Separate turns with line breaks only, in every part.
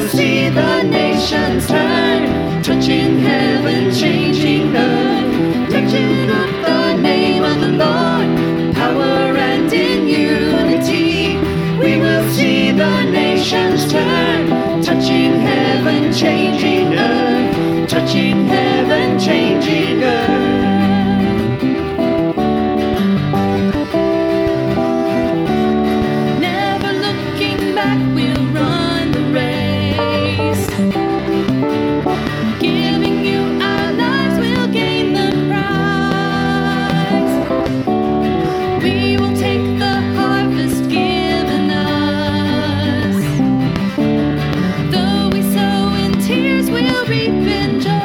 will see the nations turn, touching heaven, changing earth, lifting up the name of the Lord, power and in unity. We will see the nations turn, touching heaven, changing earth, touching heaven, changing earth. Never looking back, we'll run the race. Giving you our lives, we'll gain the prize. We will take the harvest given us. Though we sow in tears, we'll reap in joy.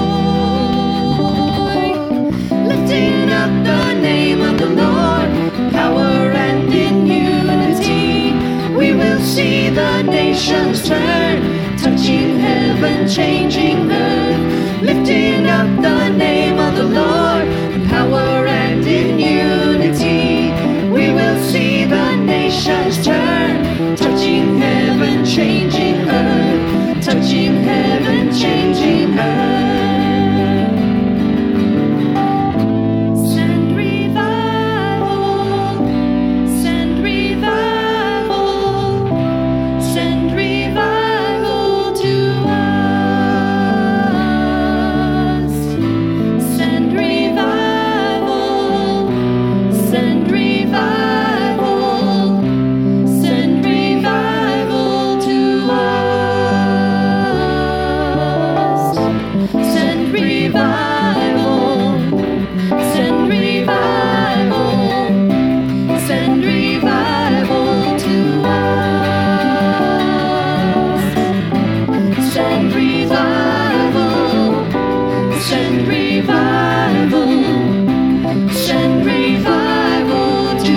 Lifting up the name of the Lord, power and in unity. We will see the nations turn, touching heaven, changing earth, lifting up the name of the Lord, power and in unity. We will see the nations turn, touching heaven, changing earth, touching heaven, changing earth. Send revival, send revival, send revival to us. Send revival, send revival, send revival to us. Send revival, send revival, send revival to us. Send revival, send revival, send revival to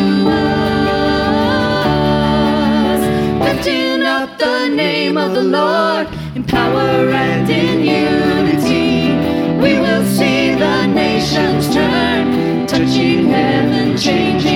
us. Lifting up the name of the Lord in power and in unity. We will see the nations turn, touching heaven, changing